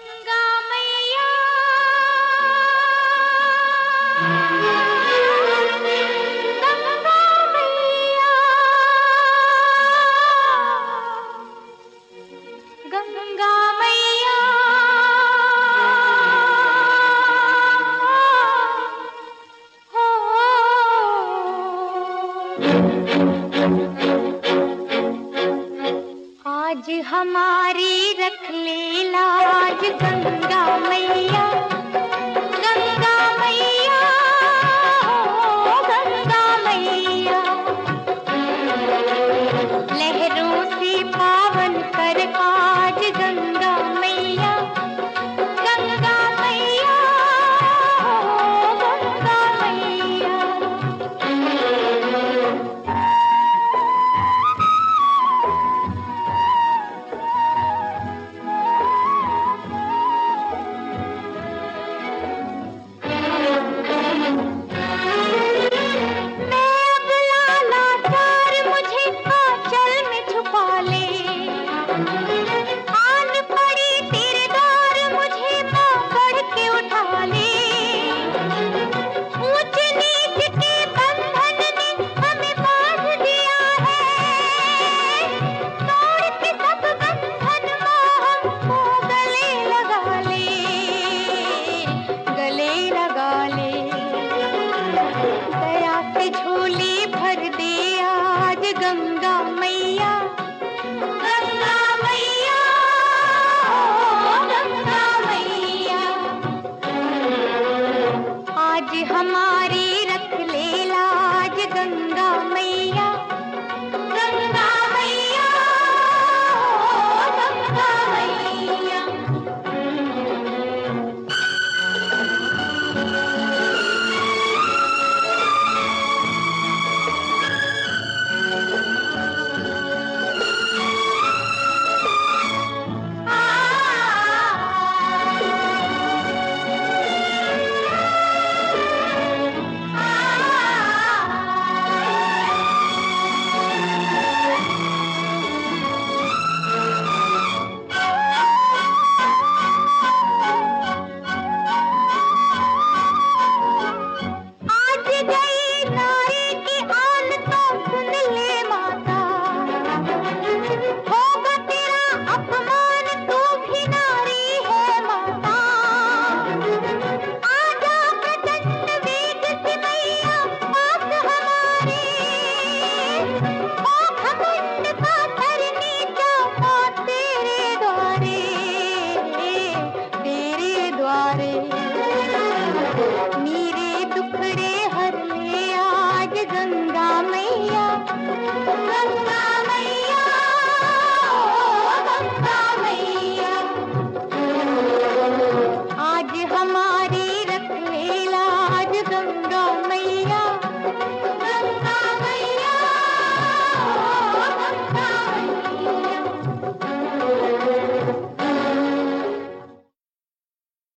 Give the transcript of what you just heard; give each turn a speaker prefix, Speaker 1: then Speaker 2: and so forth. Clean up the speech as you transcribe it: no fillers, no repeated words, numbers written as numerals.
Speaker 1: गंगा मैया गंगा मैया गंगा मैया हो आज हमारी रख ले लाज गंगा मैया गंगा मैया हो गंगा मैया लहरों से पावन कर आज गंगा मैया गंगा मैया हो गंगा मैया। झोली भर दे आज गंगा मैया गंगा मैया ओ गंगा मैया आज हमारी रख ले लाज गंगा मैया गंगा मैया ओ गंगा मैया। मेरे दुखड़े हर ले आज गंगा